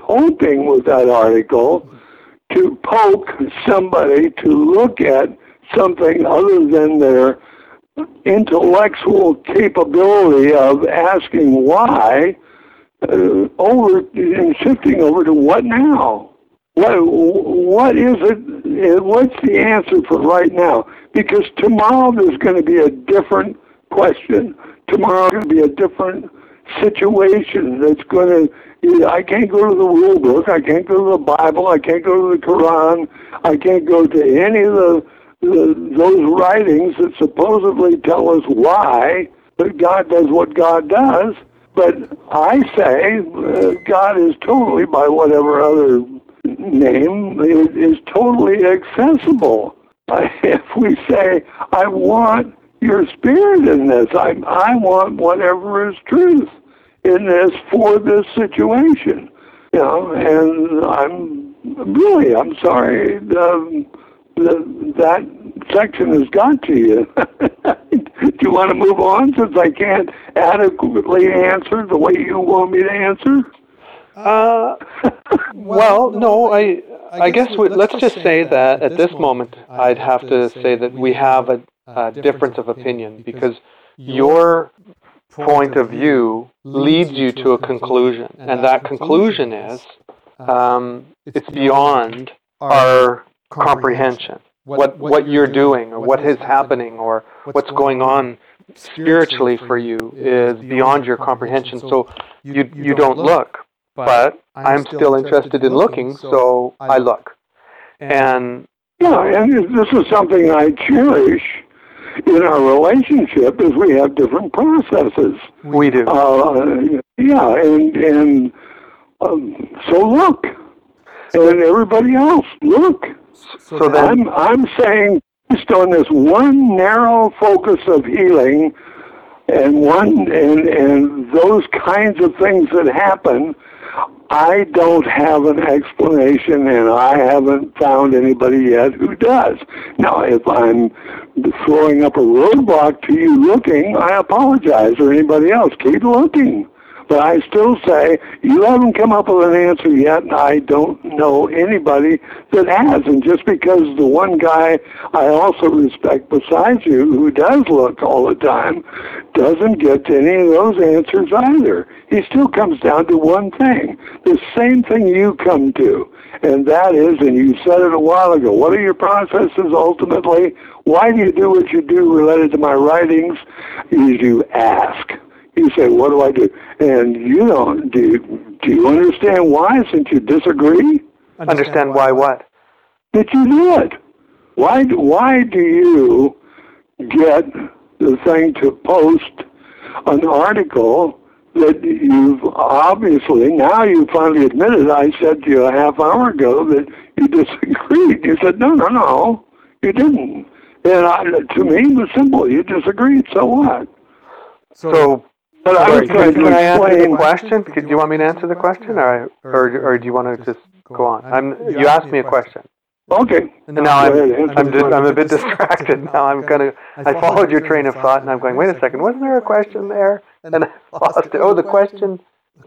hoping with that article to poke somebody to look at something other than their intellectual capability of asking why, over and shifting over to what now? What is it? What's the answer for right now? Because tomorrow there's going to be a different question. Tomorrow there's going to be a different situation that's going to, I can't go to the rule book, I can't go to the Bible, I can't go to the Quran, I can't go to any of those writings that supposedly tell us why God does what God does. But I say God is totally, by whatever other name, is totally accessible. If we say, I want your spirit in this, I want whatever is truth in this for this situation. And I'm sorry that section has got to you. Do you want to move on since I can't adequately answer the way you want me to answer? Well, no, I guess let's just say that at this moment I'd have to say that we have a difference of opinion, because your point of view leads you to a conclusion, and that conclusion is it's beyond our comprehension. What you're doing, or what is happening, or what's going on spiritually for you is beyond your comprehension. So you don't look, but I'm still interested in looking, so I look. And this is something I cherish in our relationship, is we have different processes. We do. So look, and everybody else, look. So then, I'm saying, based on this one narrow focus of healing, and those kinds of things that happen, I don't have an explanation, and I haven't found anybody yet who does. Now, if I'm throwing up a roadblock to you looking, I apologize, or anybody else. Keep looking. But I still say, you haven't come up with an answer yet, and I don't know anybody that has. And just because the one guy I also respect besides you, who does look all the time, doesn't get to any of those answers either. He still comes down to one thing, the same thing you come to. And that is, and you said it a while ago, what are your processes ultimately? Why do you do what you do related to my writings? Is you ask. You say, what do I do? And you don't. Do you understand why, since you disagree? Understand why what? That you do it. Why do you get the thing to post an article that you've obviously, now you finally admitted, I said to you a half hour ago that you disagreed. You said, no, you didn't. And to me, it was simple. You disagreed, so what? But can I answer the question? Do you want me to answer the question, or do you want to just go on? You asked me a question. Okay. And now I'm a bit distracted. Now I followed your train of thought, and I'm going, wait a second, wasn't there a question there? And I lost it. Oh, the question,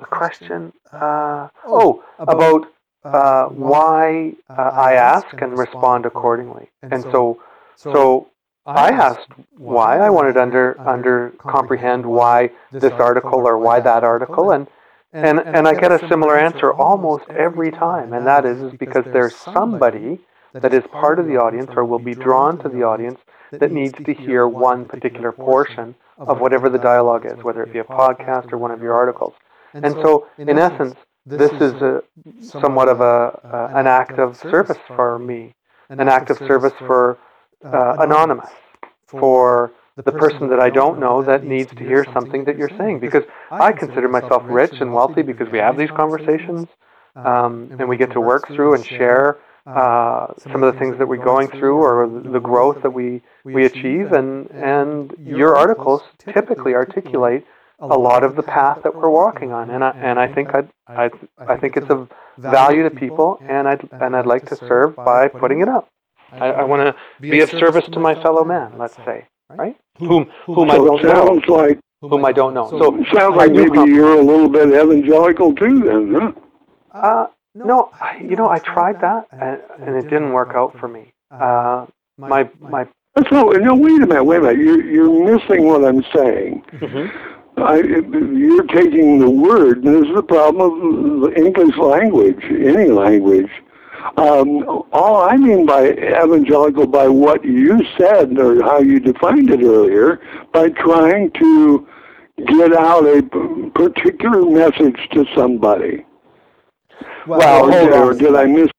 about why I ask and respond accordingly. And so I asked why. I wanted to comprehend why this article or why that article, and I get a similar answer almost every time, and that is because there's somebody that is part of the audience or will be drawn to the audience that needs to hear one particular portion of whatever the dialogue is, whether it be a podcast or one of your articles. And so, in essence, this is somewhat of an act of service for me, an act of service for Anonymous, for the person that I don't know that needs to hear something that you're saying. Because I consider myself rich and wealthy because we have these conversations, and we get to work through and share some of the things that we're going through or the growth that we achieve. And your articles typically articulate a lot of the path that we're walking on. And I think I think it's of value to people, and I'd like to serve by putting it up. I want to be of service to my fellow man, let's say, right? Whom I don't know. Whom I don't know. So it sounds like maybe you're a little bit evangelical too, then, huh? No, I tried that, and it didn't work out for me. My So, no, wait a minute. You're missing what I'm saying. You're taking the word, and this is the problem of the English language, any language. All I mean by evangelical, by what you said or how you defined it earlier, by trying to get out a particular message to somebody. Or did I miss?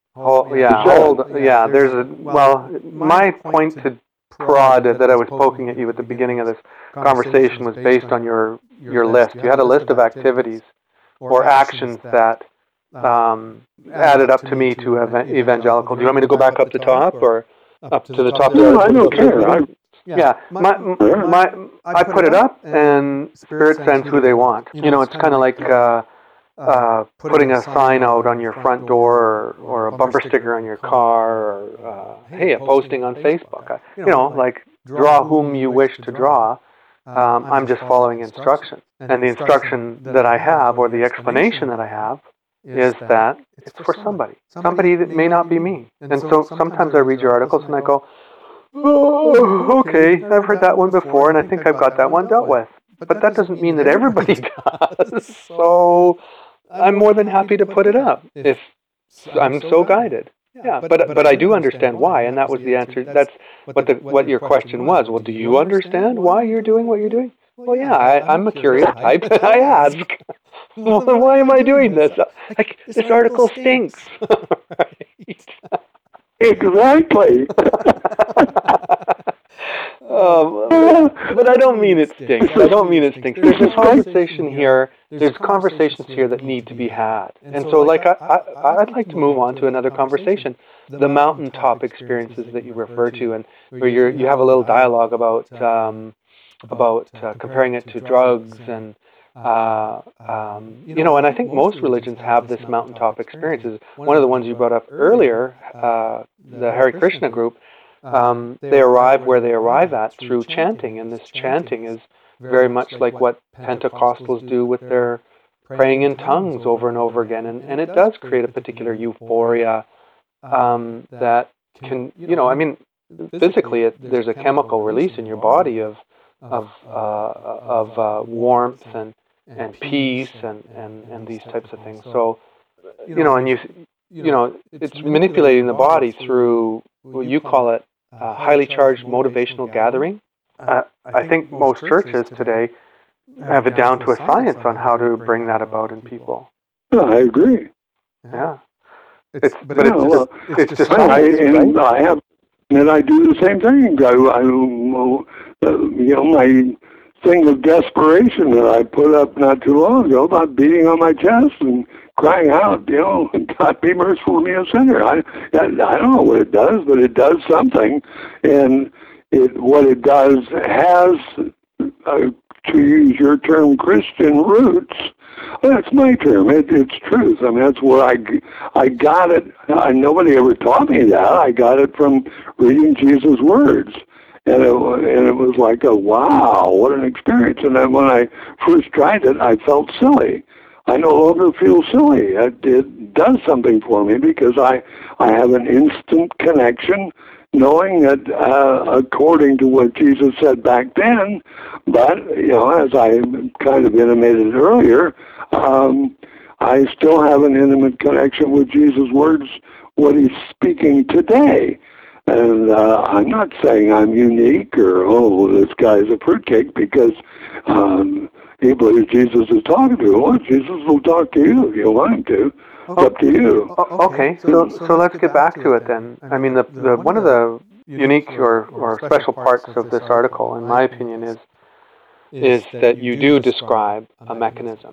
My point to prod that I was poking at you at the beginning of this conversation was based on your list. You had a list of activities or actions that added up to me to evangelical. Do you want me to go back up the top or up to the top? No, I don't care. I put it up, and Spirit sends who they want. It's kind of like putting a sign out on your front door, or a bumper sticker on your car, or hey, a posting on Facebook. Like draw whom you wish to draw. I'm just following instruction, and the instruction that I have, or the explanation that I have, is that it's for somebody that may not be me. And so sometimes I read your articles and I go, oh, okay, I've heard that one before, and I think I've got that one dealt with. But that doesn't mean that everybody does. So I'm more than happy to put it up if I'm so guided. Yeah, but I do understand why, and that was the answer. That's what your question was. Well, do you understand why you're doing what you're doing? Well, yeah, I'm a curious type, and I ask, well, why am I doing this? This article stinks. Right. Exactly. But I don't mean it stinks. There's a conversation here. There's conversations here that need to be had. And so, I'd like to move on to another conversation. The mountaintop experiences that you refer to, and where you have a little dialogue about comparing it to drugs, and and I think most religions have this mountaintop experiences. One of the ones you brought up earlier, the Hare Krishna group, they arrive where they arrive at through chanting, and this chanting is very much like what Pentecostals do with their praying in tongues over and over again, and it does create a particular euphoria that can, physically, there's a chemical release in your body of warmth and peace and these types of things. So, it's manipulating the body through what you call it highly charged motivational gathering. I think most churches today have it down to a science on how to bring that about in people. No, I agree. Yeah. I do the same thing. My thing of desperation that I put up not too long ago about beating on my chest and crying out, God be merciful to me, a sinner. I don't know what it does, but it does something, and what it does has, to use your term, Christian roots. That's my term. It's truth. I mean, that's where I got it. Nobody ever taught me that. I got it from reading Jesus' words. And it was like, wow, what an experience. And then when I first tried it, I felt silly. I no longer feel silly. It does something for me because I have an instant connection, knowing that according to what Jesus said back then, but, as I kind of intimated earlier, I still have an intimate connection with Jesus' words, what he's speaking today. And I'm not saying I'm unique or, this guy's a fruitcake, because he believes Jesus is talking to him. Well, Jesus will talk to you if you want him to. It's up to you. Okay, so let's get back to it then. I mean, the one of the unique or special parts of this article, in my opinion, is that you do describe a mechanism.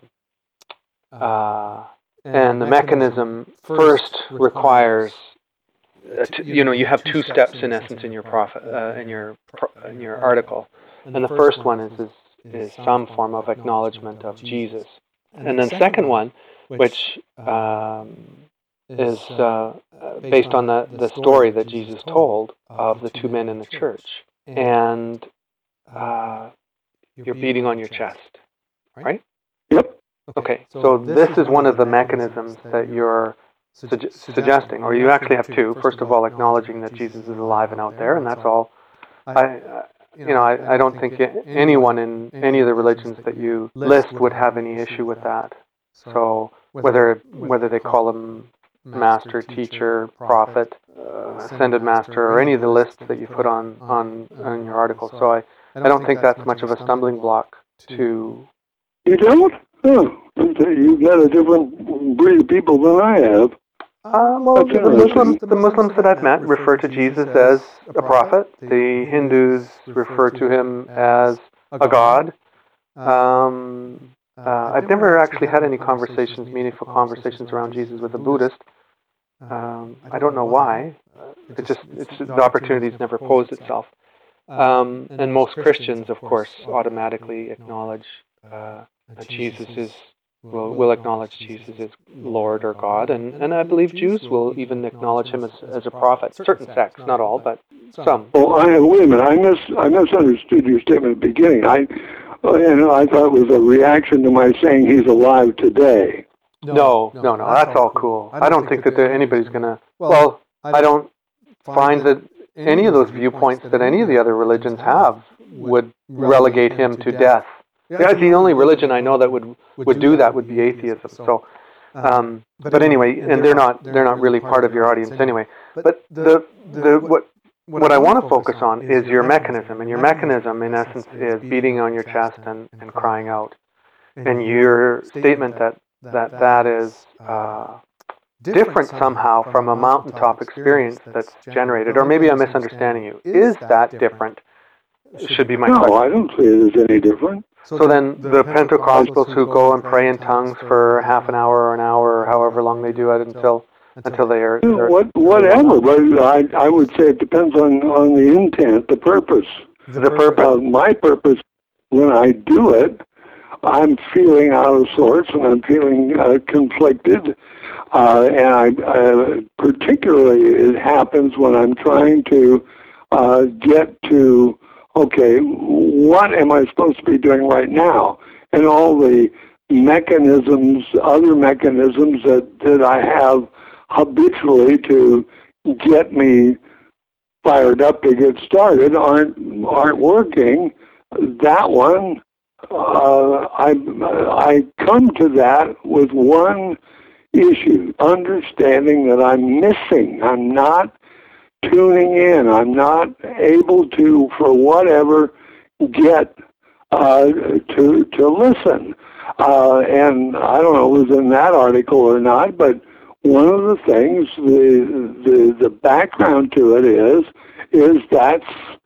And the mechanism first requires, you have two steps in essence in your in your article, and the first one is some form of acknowledgement of Jesus, and then second one, which is based on the story that Jesus told of the two men in the church, and you're beating on your chest, right? Yep. Okay, so this is one of the mechanisms that you're suggesting, or you actually have two. First of all, acknowledging that Jesus is alive and out there, and that's all. I don't think anyone in any of the religions that you list would have any issue with that. So whether they call him master, teacher, prophet, ascended master, or any of the lists that you put on your article. So I don't think that's much of a stumbling block to... You don't? Oh, you've got a different breed of people than I have. Well, the Muslims that I've met refer to Jesus as a prophet. The Hindus refer to him as a god. I've never actually had any meaningful conversations around Jesus with a Buddhist. I don't know why. The opportunity's never posed itself. And most Christians, of course, automatically acknowledge that will acknowledge Jesus as Lord or God, and I believe Jews will even acknowledge him as a prophet. Certain sects, not all, but some. Oh, wait a minute. I misunderstood your statement at the beginning. I thought it was a reaction to my saying he's alive today. No. That's all cool. I don't think that anybody's gonna. Well, I don't find that any of those viewpoints that any of the other religions have would relegate him to death. Yeah, the only religion I know that would do that would be atheism. So, but anyway, and they're not really part of your audience anyway. But what I want to focus on is your mechanism, and your mechanism, in essence, is beating on your chest and crying out. And your statement that is different somehow from a mountaintop experience that's generated, or maybe I'm misunderstanding you. Is that different? Should be my question. No, I don't see it as any different. So then the Pentecostals who go and pray in tongues for half an hour or an hour or however long they do it until they are... Whatever, but I would say it depends on the intent, the purpose. The purpose. My purpose, when I do it, I'm feeling out of sorts and I'm feeling conflicted. And particularly it happens when I'm trying to get to, okay, what am I supposed to be doing right now? And all the other mechanisms that I have habitually to get me fired up to get started aren't working. That one, I come to that with one issue, understanding that I'm missing. I'm not tuning in. I'm not able to, for whatever, get to listen. And I don't know if it was in that article or not, but one of the things, the background to it is that's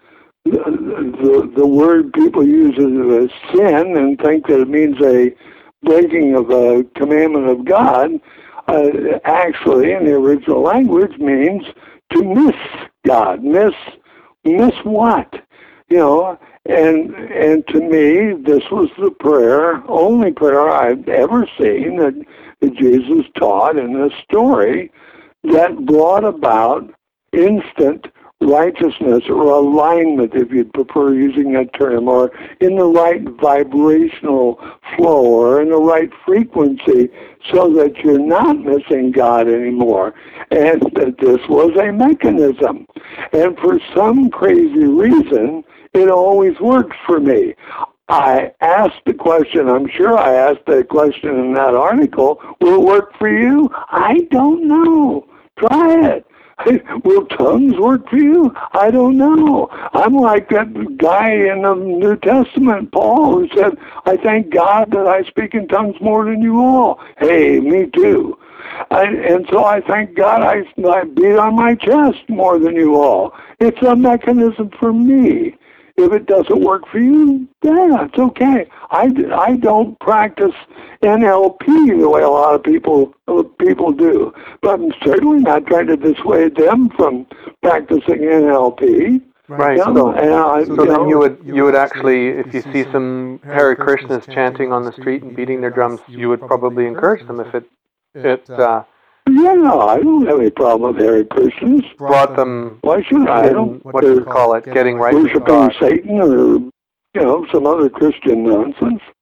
the word people use as sin and think that it means a breaking of a commandment of God. Actually, in the original language, means to miss God. Miss what? You know, and to me, this was the only prayer I've ever seen that Jesus taught in this story that brought about instant righteousness or alignment, if you'd prefer using that term, or in the right vibrational flow or in the right frequency so that you're not missing God anymore. And that this was a mechanism. And for some crazy reason, it always works for me. I asked the question, I'm sure I asked that question in that article, will it work for you? I don't know. Try it. Will tongues work for you? I don't know. I'm like that guy in the New Testament, Paul, who said, I thank God that I speak in tongues more than you all. Hey, me too. And so I thank God I beat on my chest more than you all. It's a mechanism for me. If it doesn't work for you, yeah, it's okay. I don't practice NLP the way a lot of people do, but I'm certainly not trying to dissuade them from practicing NLP. Right. So then you would actually, if you see some Hare Krishnas chanting on the street and beating their drums, you would probably encourage them if it yeah, no, I don't have any problem with Hare Krishnas. Brought them. Why should I? I don't. What do you call it? Getting right with worshiping God. Satan or some other Christian nonsense.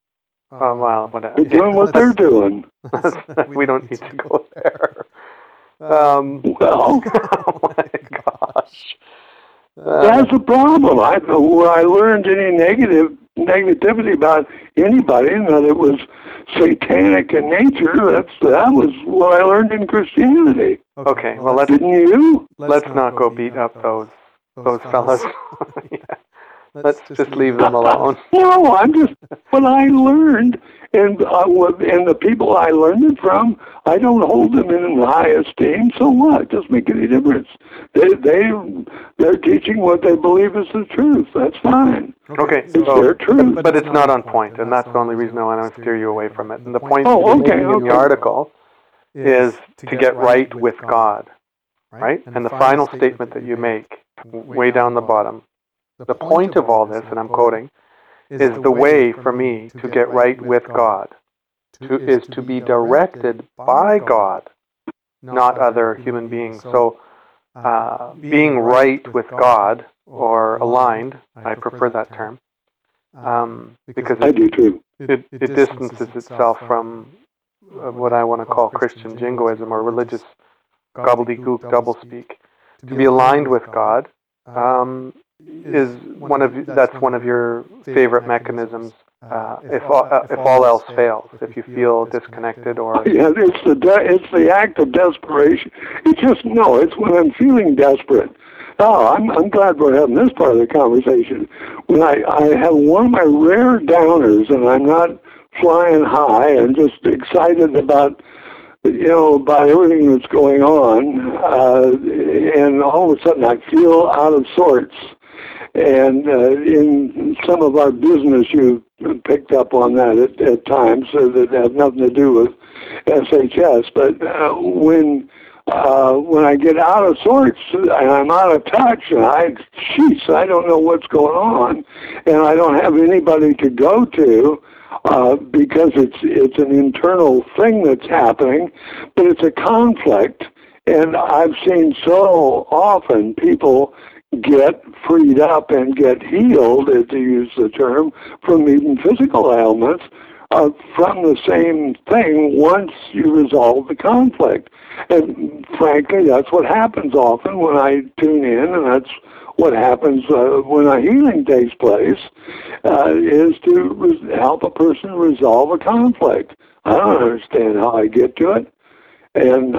well, whatever. They're doing what they're doing. We don't need to go there. Well, Oh my gosh. that's the problem. When I learned any negativity about anybody, and that it was satanic in nature, that was what I learned in Christianity. Okay, well, Didn't you? let's not go beat up those fellas. Yeah. Let's just leave them alone. No, I'm just what I learned, and the people I learned it from, I don't hold them in high esteem. So what? It doesn't make any difference. They're teaching what they believe is the truth. That's fine. Okay, It's their truth. but it's not on point, and that's the only reason I want to steer you away from it. And the point Oh, you're okay, making in the okay. article is to get right with God, right? And the final statement that you make, way down the bottom, the point of all this, and I'm quoting, is the way for me to get right with God is to be directed by God, not other human beings. So being right with God, or aligned, I prefer that term, because I do too. it distances itself from what I want to call Christian jingoism or religious gobbledygook doublespeak. To be aligned with God is one of your favorite mechanisms. If all else fails, if you feel disconnected or Yeah, it's the act of desperation. It's when I'm feeling desperate. Oh, I'm glad we're having this part of the conversation. When I have one of my rare downers and I'm not flying high and just excited about everything that's going on, and all of a sudden I feel out of sorts. And in some of our business, you picked up on that at times, that have nothing to do with SHS. But when I get out of sorts and I'm out of touch, and I don't know what's going on, and I don't have anybody to go to. Because it's an internal thing that's happening, but it's a conflict. And I've seen so often people get freed up and get healed, to use the term, from even physical ailments from the same thing once you resolve the conflict. And frankly, that's what happens often when I tune in, and that's what happens when a healing takes place, is to help a person resolve a conflict. I don't understand how I get to it, and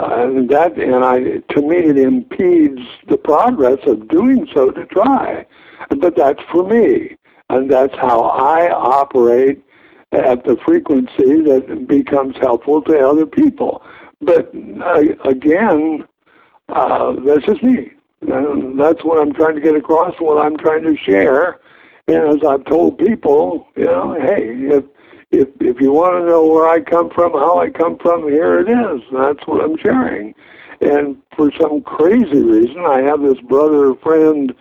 to me it impedes the progress of doing so to try. But that's for me, and that's how I operate at the frequency that becomes helpful to other people. But again, that's just me. And that's what I'm trying to get across, what I'm trying to share. And as I've told people, hey, if you want to know where I come from, how I come from, here it is. That's what I'm sharing. And for some crazy reason, I have this brother, friend,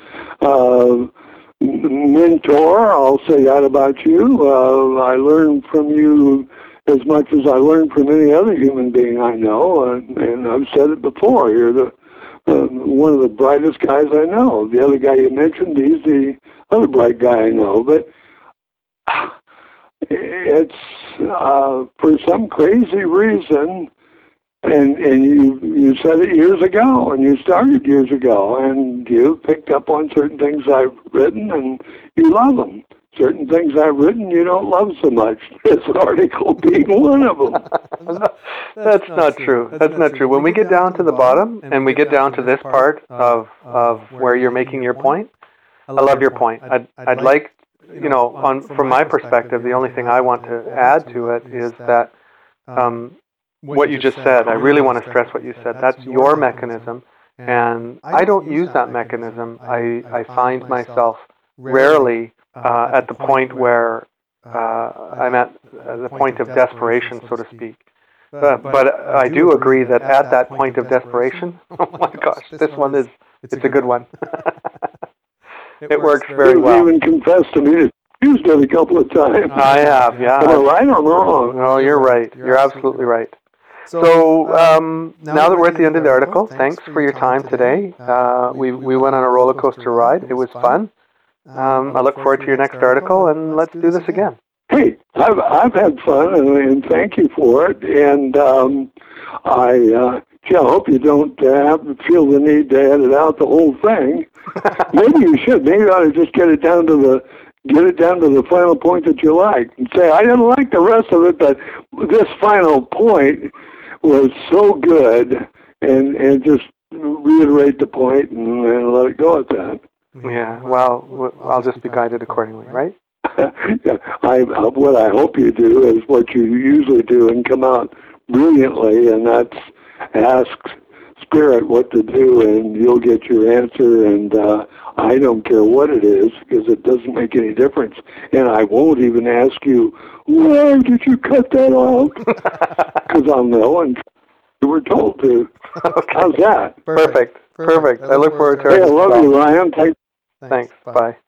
mentor, I'll say that about you. I learn from you as much as I learn from any other human being I know. And I've said it before, you're one of the brightest guys I know. The other guy you mentioned, he's the other bright guy I know. But it's for some crazy reason, and you said it years ago, and you started years ago, and you picked up on certain things I've written, and you love them. Certain things I've written you don't love so much. This article being one of them. That's not true. That's not true. When we get down to the bottom and we get down to this part of where you're making your point, I love your point. I'd like, from my perspective, the only thing I want to add to it is that what you just said, I really want to stress what you said. That's your mechanism, and I don't use that mechanism. I find myself rarely at the point where I'm at the point of desperation, so to speak. But I do agree that at that point of desperation, oh my gosh, this one it's a good one. It works very well. You even confessed to me that you used it a couple of times. I have, yeah. Am I right or wrong? No, you're right. You're absolutely right. So now that we're at the end of the article, thanks for your time today. We went on a roller coaster ride. It was fun. I look forward to your next article, and let's do this again. Hey, Hey, I've had fun, and thank you for it. And I hope you don't feel the need to edit out the whole thing. Maybe you should. Maybe you ought to just get it down to the final point that you like, and say, I didn't like the rest of it, but this final point was so good, and just reiterate the point and let it go at that. Yeah, well, I'll just be guided accordingly, right? Yeah, what I hope you do is what you usually do and come out brilliantly, and that's ask Spirit what to do, and you'll get your answer, and I don't care what it is, because it doesn't make any difference, and I won't even ask you, why did you cut that out? Because I'll know, and you were told to. Okay. How's that? Perfect. I look forward to it. Hey, I love you, Ryan. Thanks. Bye.